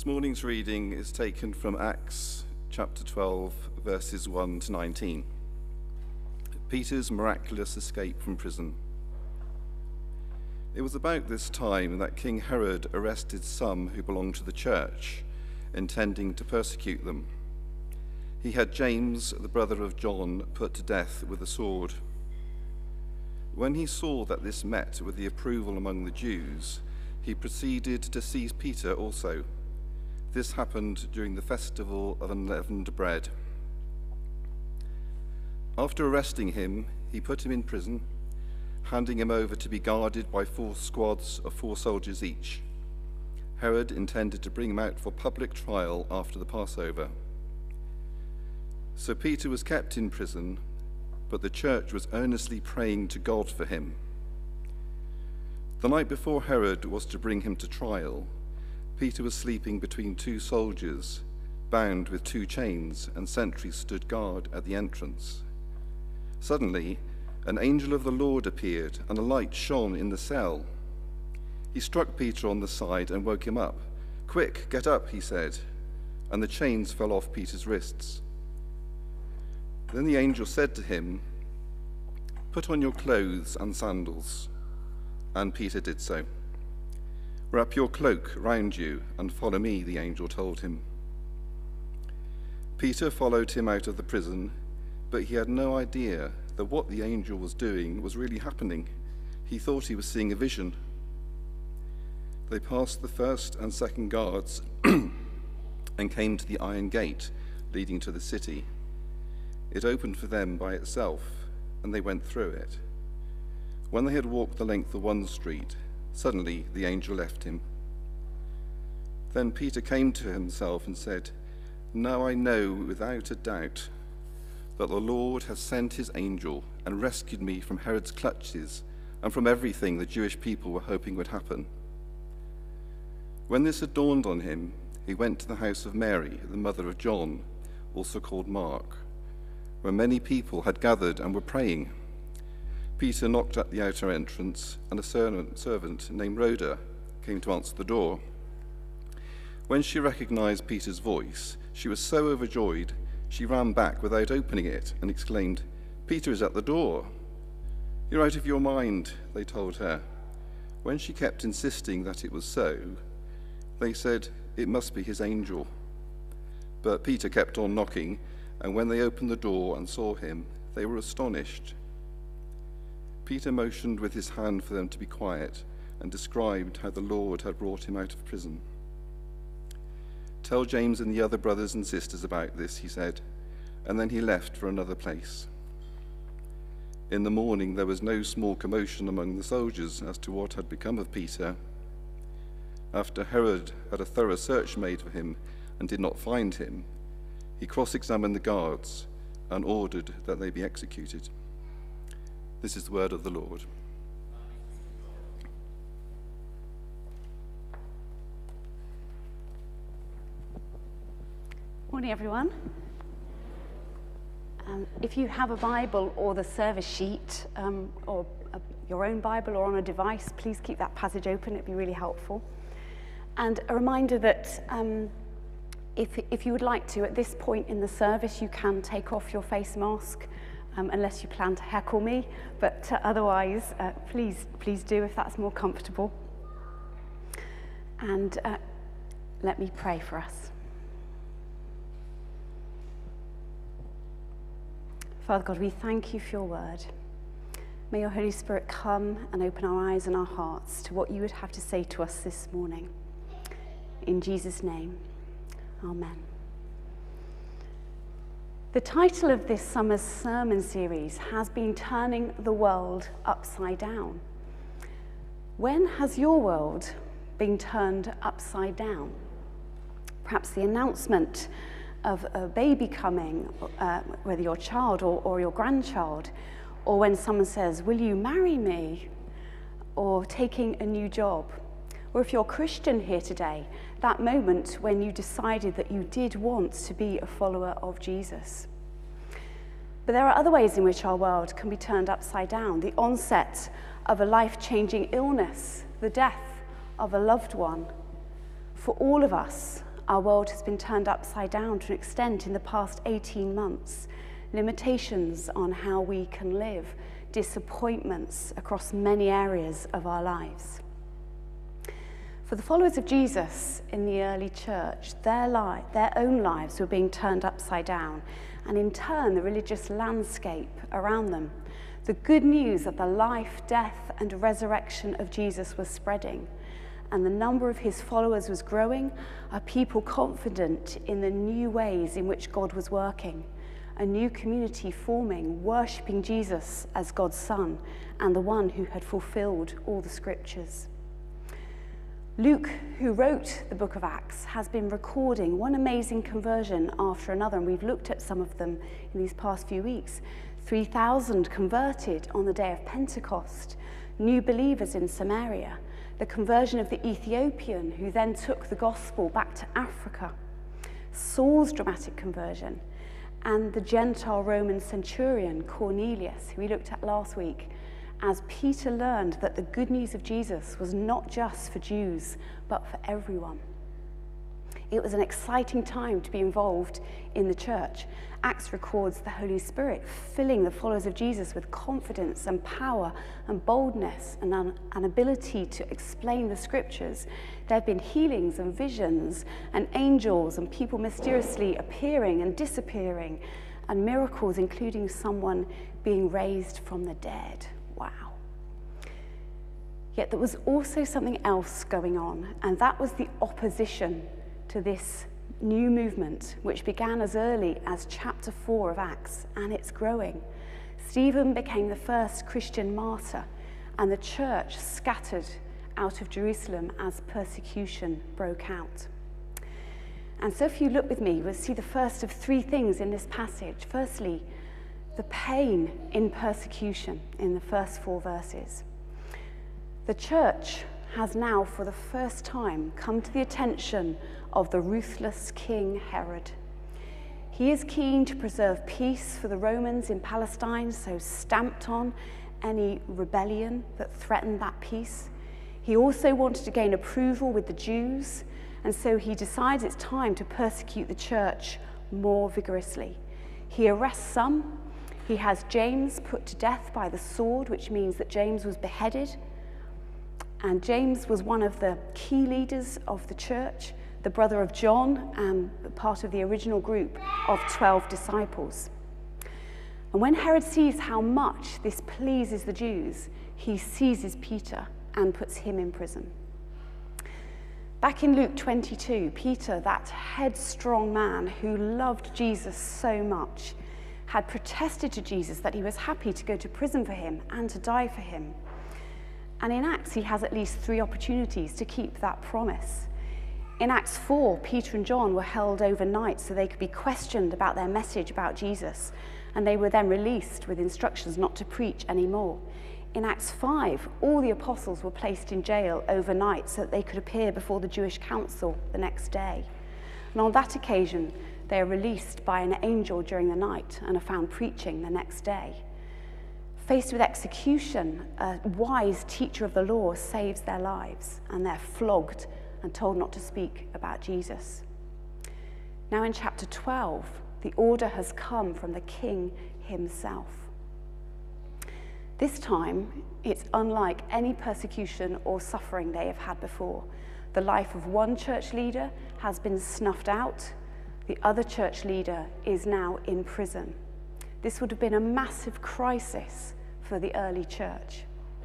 This morning's reading is taken from Acts chapter 12, verses 1 to 19. Peter's miraculous escape from prison. It was about this time that King Herod arrested some who belonged to the church, intending to persecute them. He had James, the brother of John, put to death with a sword. When he saw that this met with the approval among the Jews, he proceeded to seize Peter also. This happened during the festival of unleavened bread. After arresting him, he put him in prison, handing him over to be guarded by 4 squads of 4 soldiers each. Herod intended to bring him out for public trial after the Passover. So Peter was kept in prison, but the church was earnestly praying to God for him. The night before Herod was to bring him to trial, Peter was sleeping between 2 soldiers, bound with 2 chains, and sentries stood guard at the entrance. Suddenly, an angel of the Lord appeared, and a light shone in the cell. He struck Peter on the side and woke him up. "Quick, get up," he said, and the chains fell off Peter's wrists. Then the angel said to him, "Put on your clothes and sandals." And Peter did so. "Wrap your cloak round you and follow me," the angel told him. Peter followed him out of the prison, but he had no idea that what the angel was doing was really happening. He thought he was seeing a vision. They passed the first and second guards and came to the iron gate leading to the city. It opened for them by itself, and they went through it. When they had walked the length of one street, suddenly the angel left him. Then Peter came to himself and said, "Now I know without a doubt that the Lord has sent his angel and rescued me from Herod's clutches and from everything the Jewish people were hoping would happen." When this had dawned on him, he went to the house of Mary, the mother of John, also called Mark, where many people had gathered and were praying. Peter knocked at the outer entrance, and a servant named Rhoda came to answer the door. When she recognized Peter's voice, she was so overjoyed, she ran back without opening it and exclaimed, "Peter is at the door." "You're out of your mind," they told her. When she kept insisting that it was so, they said, "It must be his angel." But Peter kept on knocking, and when they opened the door and saw him, they were astonished. Peter motioned with his hand for them to be quiet and described how the Lord had brought him out of prison. "Tell James and the other brothers and sisters about this," he said, and then he left for another place. In the morning there was no small commotion among the soldiers as to what had become of Peter. After Herod had a thorough search made for him and did not find him, he cross-examined the guards and ordered that they be executed. This is the word of the Lord. Morning, everyone. If you have a Bible or the service sheet, or your own Bible or on a device, please keep that passage open. It'd be really helpful. And a reminder that if you would like to, at this point in the service, you can take off your face mask, unless you plan to heckle me, but otherwise, please do if that's more comfortable. And let me pray for us. Father God, we thank you for your word. May your Holy Spirit come and open our eyes and our hearts to what you would have to say to us this morning. In Jesus' name, amen. The title of this summer's sermon series has been Turning the World Upside Down. When has your world been turned upside down? Perhaps the announcement of a baby coming, whether your child or your grandchild, or when someone says, "Will you marry me?" or taking a new job. Or if you're Christian here today, that moment when you decided that you did want to be a follower of Jesus. But there are other ways in which our world can be turned upside down. The onset of a life-changing illness, the death of a loved one. For all of us, our world has been turned upside down to an extent in the past 18 months. Limitations on how we can live, disappointments across many areas of our lives. For the followers of Jesus in the early church, their own lives were being turned upside down, and in turn the religious landscape around them. The good news of the life, death, and resurrection of Jesus was spreading, and the number of his followers was growing, a people confident in the new ways in which God was working, a new community forming, worshipping Jesus as God's Son and the one who had fulfilled all the scriptures. Luke, who wrote the book of Acts, has been recording one amazing conversion after another, and we've looked at some of them in these past few weeks. 3,000 converted on the day of Pentecost, new believers in Samaria, the conversion of the Ethiopian who then took the gospel back to Africa, Saul's dramatic conversion, and the Gentile Roman centurion Cornelius, who we looked at last week, as Peter learned that the good news of Jesus was not just for Jews, but for everyone. It was an exciting time to be involved in the church. Acts records the Holy Spirit filling the followers of Jesus with confidence and power and boldness and an ability to explain the scriptures. There have been healings and visions and angels and people mysteriously appearing and disappearing, and miracles, including someone being raised from the dead. Wow. Yet there was also something else going on, and that was the opposition to this new movement, which began as early as chapter 4 of Acts, and it's growing. Stephen became the first Christian martyr, and the church scattered out of Jerusalem as persecution broke out. And so if you look with me, we'll see the first of three things in this passage. Firstly, the pain in persecution in the first 4 verses. The church has now, for the first time, come to the attention of the ruthless King Herod. He is keen to preserve peace for the Romans in Palestine, so stamped on any rebellion that threatened that peace. He also wanted to gain approval with the Jews, and so he decides it's time to persecute the church more vigorously. He arrests some. He has James put to death by the sword, which means that James was beheaded. And James was one of the key leaders of the church, the brother of John, and part of the original group of 12 disciples. And when Herod sees how much this pleases the Jews, he seizes Peter and puts him in prison. Back in Luke 22, Peter, that headstrong man who loved Jesus so much, had protested to Jesus that he was happy to go to prison for him and to die for him. And in Acts, he has at least 3 opportunities to keep that promise. In Acts 4, Peter and John were held overnight so they could be questioned about their message about Jesus, and they were then released with instructions not to preach anymore. In Acts 5, all the apostles were placed in jail overnight so that they could appear before the Jewish council the next day. And on that occasion, they are released by an angel during the night and are found preaching the next day. Faced with execution, a wise teacher of the law saves their lives, and they're flogged and told not to speak about Jesus. Now in chapter 12, the order has come from the king himself. This time, it's unlike any persecution or suffering they have had before. The life of one church leader has been snuffed out. The other church leader is now in prison. This would have been a massive crisis for the early church.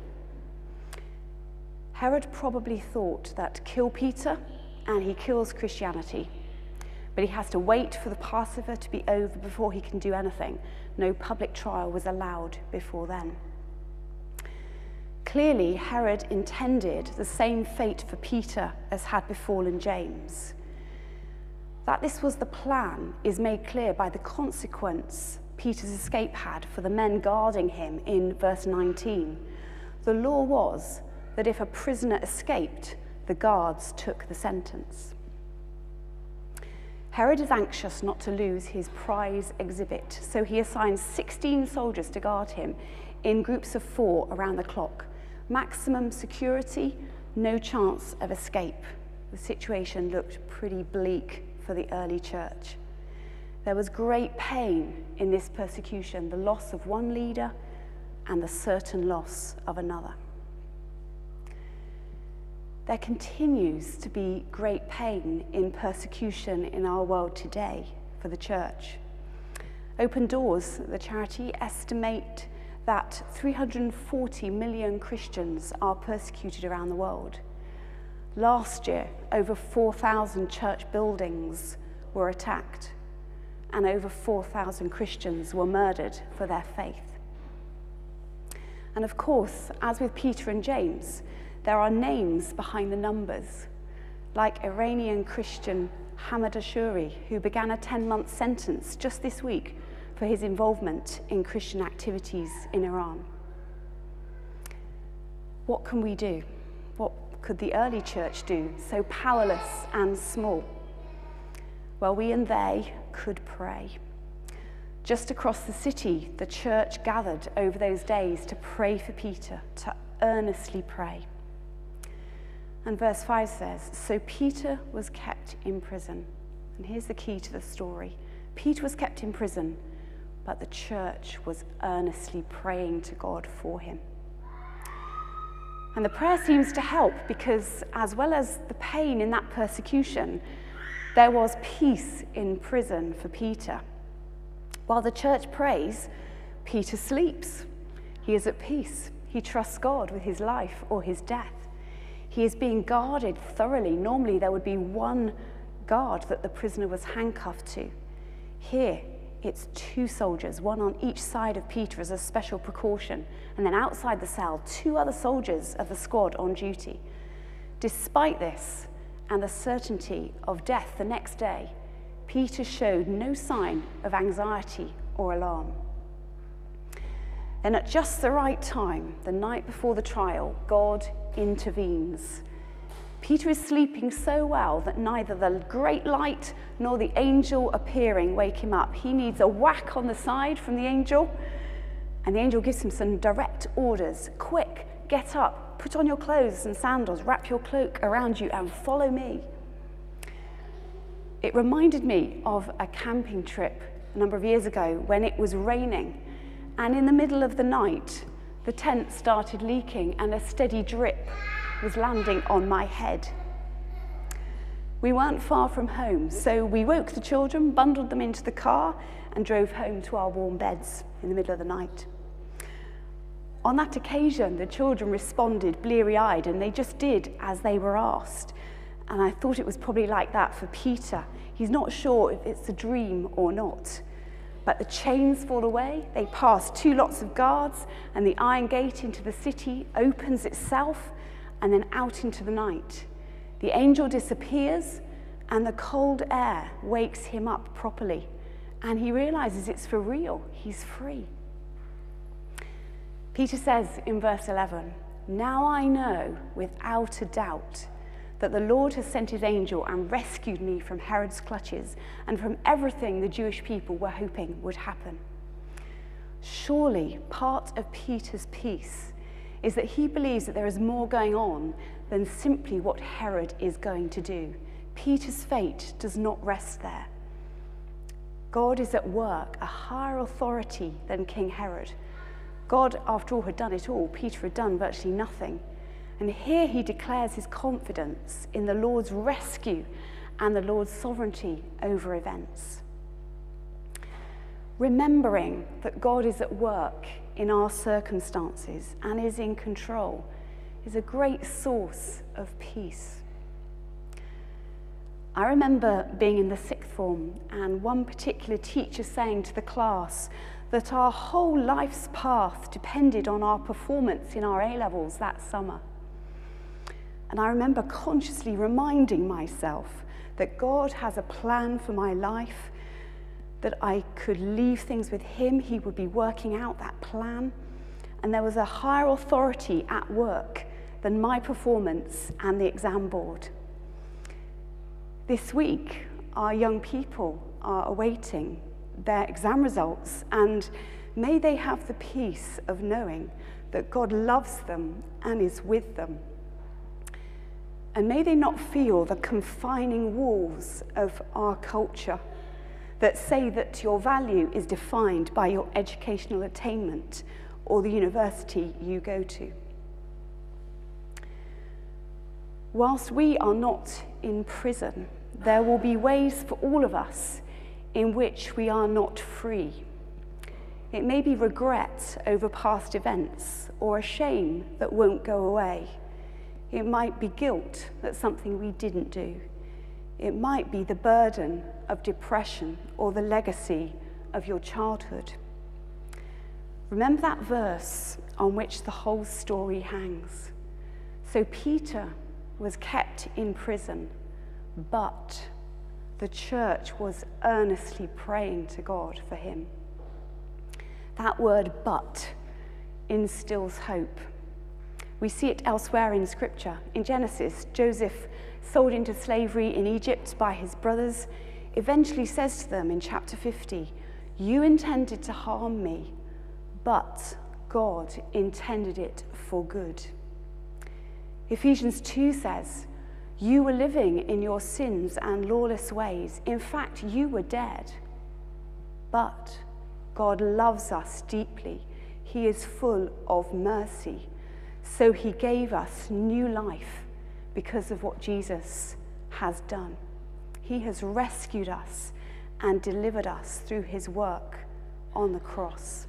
Herod probably thought that kill Peter and he kills Christianity, but he has to wait for the Passover to be over before he can do anything. No public trial was allowed before then. Clearly, Herod intended the same fate for Peter as had befallen James. That this was the plan is made clear by the consequence Peter's escape had for the men guarding him in verse 19. The law was that if a prisoner escaped, the guards took the sentence. Herod is anxious not to lose his prize exhibit, so he assigns 16 soldiers to guard him in groups of 4 around the clock. Maximum security, no chance of escape. the situation looked pretty bleak for the early church. There was great pain in this persecution, the loss of one leader and the certain loss of another. There continues to be great pain in persecution in our world today for the church. Open Doors, the charity, estimate that 340 million Christians are persecuted around the world. Last year, over 4,000 church buildings were attacked, and over 4,000 Christians were murdered for their faith. And of course, as with Peter and James, there are names behind the numbers, like Iranian Christian Hamad Ashuri, who began a 10-month sentence just this week for his involvement in Christian activities in Iran. What can we do? What could the early church do, so powerless and small? Well, we and they could pray. Just across the city, the church gathered over those days to pray for Peter, to earnestly pray. And verse 5 says, "So Peter was kept in prison." And here's the key to the story. Peter was kept in prison, but the church was earnestly praying to God for him. And the prayer seems to help because, as well as the pain in that persecution, there was peace in prison for Peter. While the church prays, Peter sleeps. He is at peace. He trusts God with his life or his death. He is being guarded thoroughly. Normally, there would be one guard that the prisoner was handcuffed to. Here, it's 2 soldiers, one on each side of Peter as a special precaution, and then outside the cell, 2 other soldiers of the squad on duty. Despite this, and the certainty of death the next day, Peter showed no sign of anxiety or alarm. Then at just the right time, the night before the trial, God intervenes. Peter is sleeping so well that neither the great light nor the angel appearing wake him up. He needs a whack on the side from the angel, and the angel gives him some direct orders. "Quick, get up, put on your clothes and sandals, wrap your cloak around you and follow me." It reminded me of a camping trip a number of years ago when it was raining, and in the middle of the night, the tent started leaking and a steady drip was landing on my head. We weren't far from home, so we woke the children, bundled them into the car, and drove home to our warm beds in the middle of the night. On that occasion, the children responded bleary-eyed, and they just did as they were asked. And I thought it was probably like that for Peter. He's not sure if it's a dream or not. But the chains fall away, they pass 2 lots of guards, and the iron gate into the city opens itself, and then out into the night. The angel disappears, and the cold air wakes him up properly, and he realizes it's for real. He's free. Peter says in verse 11, "Now I know without a doubt that the Lord has sent his angel and rescued me from Herod's clutches and from everything the Jewish people were hoping would happen." Surely part of Peter's peace is that he believes that there is more going on than simply what Herod is going to do. Peter's fate does not rest there. God is at work, a higher authority than King Herod. God, after all, had done it all. Peter had done virtually nothing. And here he declares his confidence in the Lord's rescue and the Lord's sovereignty over events. Remembering that God is at work in our circumstances and is in control is a great source of peace. I remember being in the 6th form and one particular teacher saying to the class that our whole life's path depended on our performance in our A-levels that summer. And I remember consciously reminding myself that God has a plan for my life, that I could leave things with him, he would be working out that plan, and there was a higher authority at work than my performance and the exam board. This week, our young people are awaiting their exam results, and may they have the peace of knowing that God loves them and is with them. And may they not feel the confining walls of our culture that say that your value is defined by your educational attainment or the university you go to. Whilst we are not in prison, there will be ways for all of us in which we are not free. It may be regret over past events or a shame that won't go away. It might be guilt that something we didn't do. It might be the burden of depression or the legacy of your childhood. Remember that verse on which the whole story hangs. So Peter was kept in prison, but the church was earnestly praying to God for him. That word "but" instills hope. We see it elsewhere in Scripture. In Genesis, Joseph, sold into slavery in Egypt by his brothers, eventually says to them in chapter 50, "You intended to harm me, but God intended it for good." Ephesians 2 says, "You were living in your sins and lawless ways. In fact, you were dead. But God loves us deeply. He is full of mercy. So he gave us new life because of what Jesus has done. He has rescued us and delivered us through his work on the cross."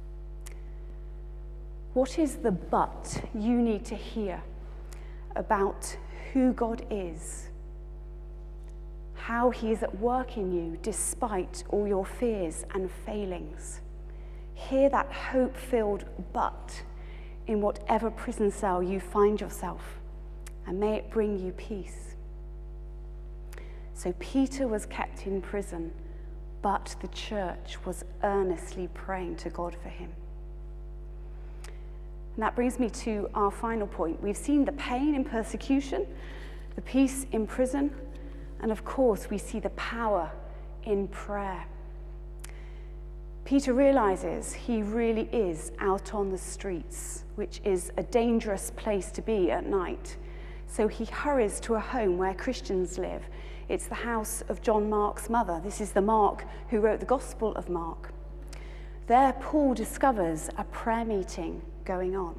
What is the but you need to hear about who God is? How he is at work in you despite all your fears and failings. Hear that hope-filled but in whatever prison cell you find yourself, and may it bring you peace. So Peter was kept in prison, but the church was earnestly praying to God for him. And that brings me to our final point. We've seen the pain in persecution, the peace in prison, and of course we see the power in prayer. Peter realizes he really is out on the streets, which is a dangerous place to be at night. So he hurries to a home where Christians live. It's the house of John Mark's mother. This is the Mark who wrote the Gospel of Mark. There, Paul discovers a prayer meeting going on.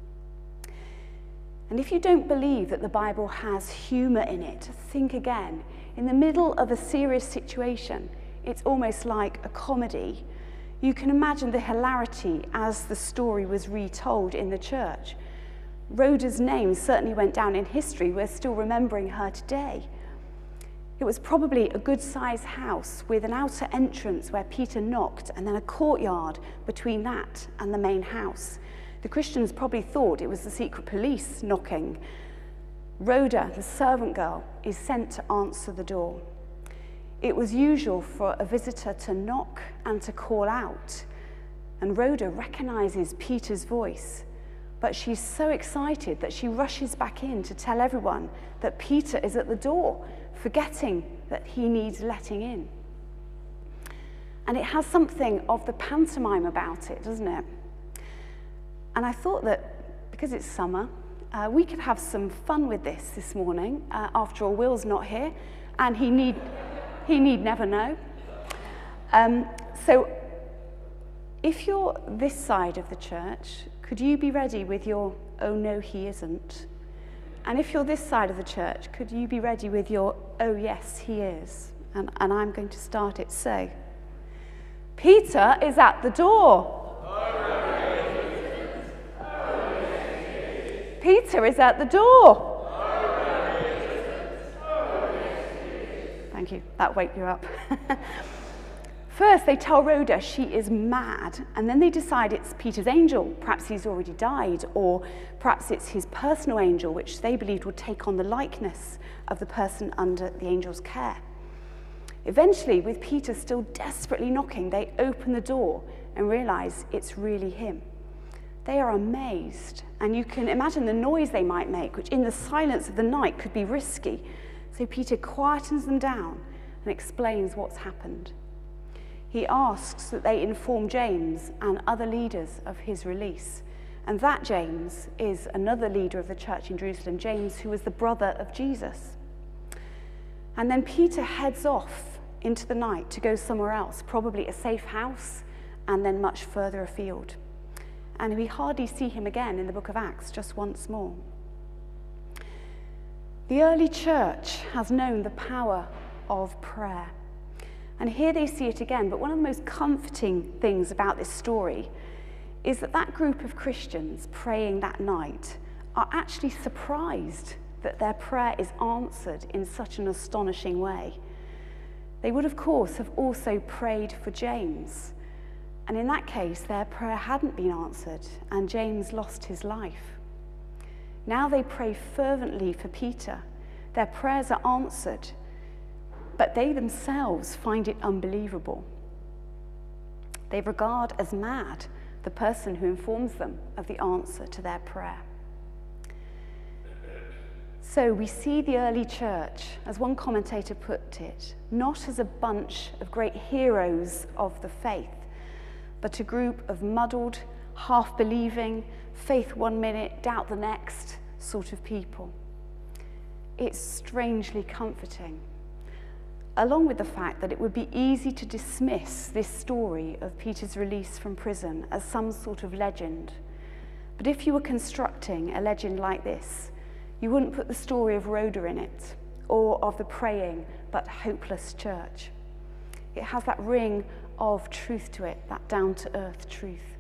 And if you don't believe that the Bible has humor in it, think again. In the middle of a serious situation, it's almost like a comedy. You can imagine the hilarity as the story was retold in the church. Rhoda's name certainly went down in history. We're still remembering her today. It was probably a good-sized house with an outer entrance where Peter knocked and then a courtyard between that and the main house. The Christians probably thought it was the secret police knocking. Rhoda, the servant girl, is sent to answer the door. It was usual for a visitor to knock and to call out, and Rhoda recognizes Peter's voice, but she's so excited that she rushes back in to tell everyone that Peter is at the door, forgetting that he needs letting in. And it has something of the pantomime about it, doesn't it? And I thought that because it's summer, we could have some fun with this morning. After all, Will's not here, and he need never know. So if you're this side of the church, could you be ready with your "oh no, he isn't"? And if you're this side of the church, could you be ready with your "oh yes, he is"? And I'm going to start it so. Peter is at the door. Peter is at the door. Thank you, that woke you up. First, they tell Rhoda she is mad, and then they decide it's Peter's angel. Perhaps he's already died, or perhaps it's his personal angel, which they believed would take on the likeness of the person under the angel's care. Eventually, with Peter still desperately knocking, they open the door and realize it's really him. They are amazed, and you can imagine the noise they might make, which in the silence of the night could be risky. So Peter quietens them down and explains what's happened. He asks that they inform James and other leaders of his release, And that James is another leader of the church in Jerusalem, James, who was the brother of Jesus. And then Peter heads off into the night to go somewhere else, probably a safe house, and then much further afield. And we hardly see him again in the book of Acts, just once more. The early church has known the power of prayer. And here they see it again. But one of the most comforting things about this story is that that group of Christians praying that night are actually surprised that their prayer is answered in such an astonishing way. They would, of course, have also prayed for James. And in that case, their prayer hadn't been answered, and James lost his life. Now they pray fervently for Peter. Their prayers are answered, but they themselves find it unbelievable. They regard as mad the person who informs them of the answer to their prayer. So we see the early church, as one commentator put it, not as a bunch of great heroes of the faith, but a group of muddled, half-believing, faith one minute, doubt the next sort of people. It's strangely comforting, along with the fact that it would be easy to dismiss this story of Peter's release from prison as some sort of legend. But if you were constructing a legend like this, you wouldn't put the story of Rhoda in it, or of the praying but hopeless church. It has that ring of truth to it, that down-to-earth truth.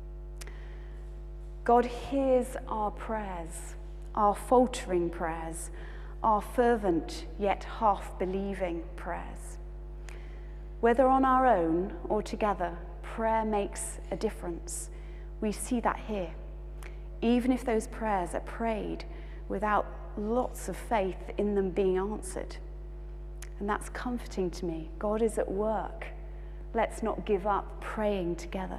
God hears our prayers, our faltering prayers, our fervent yet half-believing prayers. Whether on our own or together, prayer makes a difference. We see that here. Even if those prayers are prayed without lots of faith in them being answered. And that's comforting to me. God is at work. Let's not give up praying together.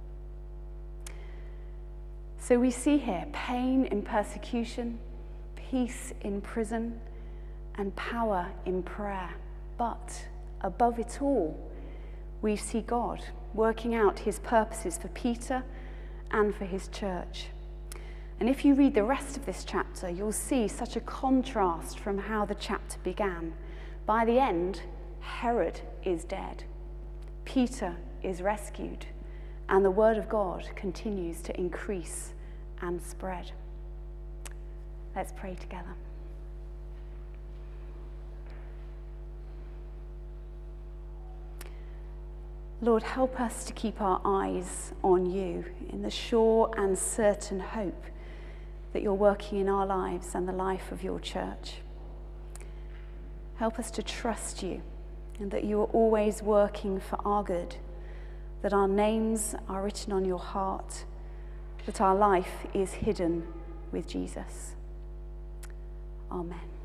So we see here pain in persecution, peace in prison, and power in prayer. But above it all, we see God working out his purposes for Peter and for his church. And if you read the rest of this chapter, you'll see such a contrast from how the chapter began. By the end, Herod is dead. Peter is rescued, and the word of God continues to increase and spread. Let's pray together. Lord, help us to keep our eyes on you in the sure and certain hope that you're working in our lives and the life of your church. Help us to trust you and that you are always working for our good, that our names are written on your heart, that our life is hidden with Jesus. Amen.